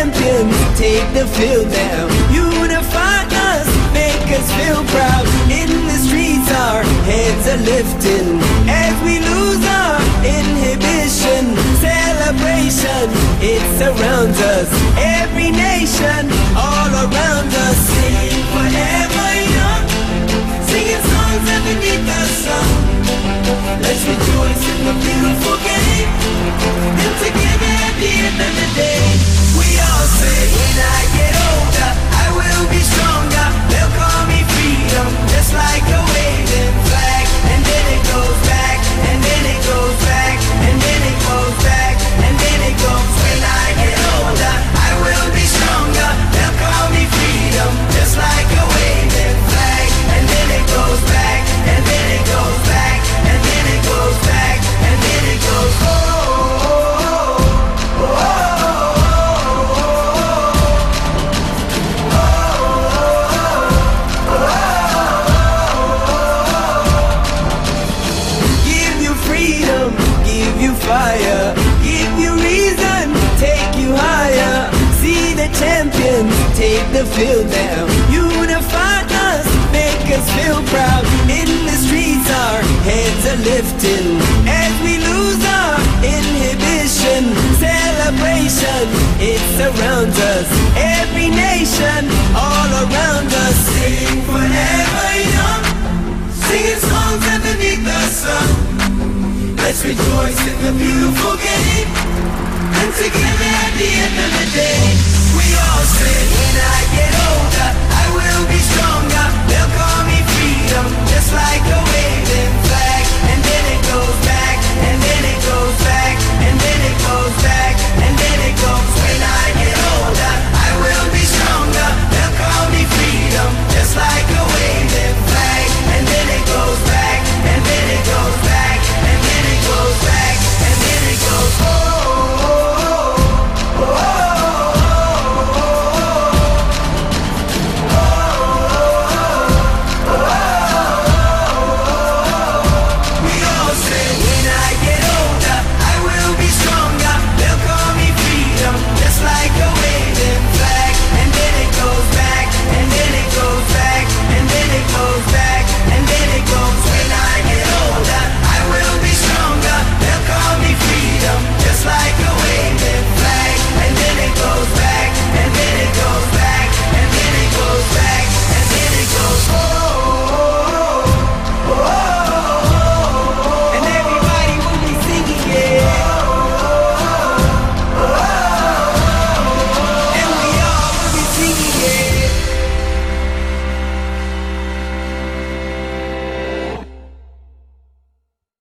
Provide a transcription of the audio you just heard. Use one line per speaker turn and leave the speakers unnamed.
champions take the field now. Unify us, make us feel proud. In the streets our heads are lifting as we lose our inhibition. Celebration, it surrounds us. Every nation, all around us. Sing forever young, singing songs underneath the sun. Let's rejoice in the beautiful game, and together at the end of the day, we all say, when I get older, I will be stronger. They'll call me freedom, just like a waving flag. And then it goes back, and then it goes back, and then it goes back, and then it goes. When I get older, I will be stronger. They'll call me freedom, just like a waving flag. And then it goes back, and then it goes back, and then it goes back, and then it goes. Oh, oh, oh, give you freedom, give you fire, give you reason, take you higher. See the champions take the field now. Unify us, make us feel proud. In the streets our heads are lifting as we lose our inhibition. Celebration, it surrounds us. Every nation, all around us. Sing forever young, singing songs underneath the sun. Let's rejoice in the beautiful game, and together at the end of